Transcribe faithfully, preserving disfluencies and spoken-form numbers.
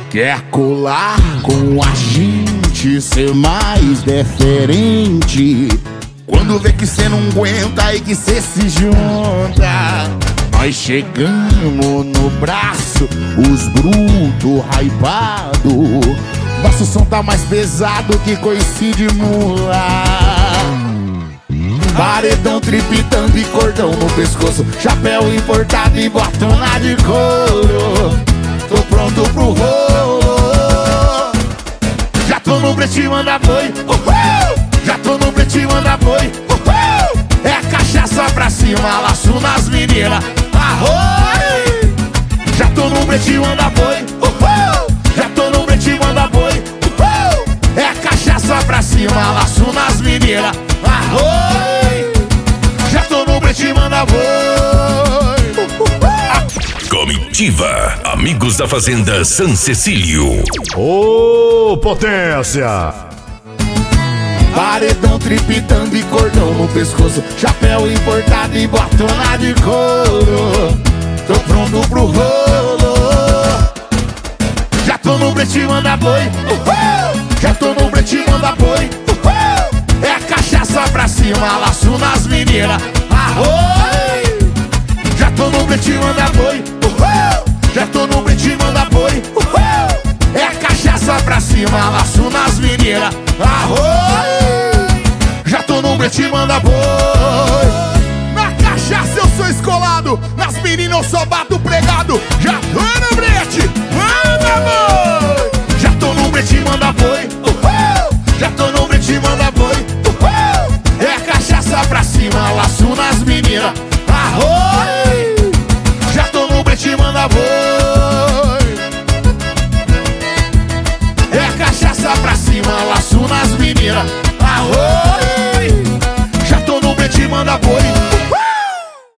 Quer colar com a gente, ser mais diferente. Quando vê que cê não aguenta e que cê se junta, nós chegamos no braço, os brutos hypado. Nosso som tá mais pesado que coice de mula. Paredão, tripitando e cordão no pescoço, chapéu importado e botona de couro. Tô pronto pro rolo. Já tô no brete, manda boi. Uhul! Já tô no brete, manda boi. Uhul! É cachaça pra cima, laço nas meninas. Arroi! Já tô no brete, manda boi. Uhul! Já tô no brete, manda boi. Uhul! É cachaça pra cima, laço nas meninas. Arroi! Já tô no brete, manda boi. Comitiva, amigos da Fazenda San Cecílio. Ô, oh, potência! Paredão, tripitando e cordão no pescoço, chapéu importado e botona de couro. Tô pronto pro rolo. Já tô no brete, manda boi. Uhul! Já tô no brete, manda boi. Uhul! É cachaça pra cima, laço nas meninas. Arroi! Já tô no brete, manda boi. Uhul! Já tô no brete, manda boi. Uhul! É cachaça pra cima, laço nas meninas. Arroi! Já tô no brete, manda boi. Na cachaça eu sou escolado, nas meninas eu só bato pregado. Já tô no brete, manda boi. Já tô no brete, manda boi. Uhul! Já tô no brete, manda boi. Uhul! É cachaça pra cima, laço nas meninas. Arroi! Já tô no brete, manda boi. É cachaça pra cima, laço nas meninas. Arroi!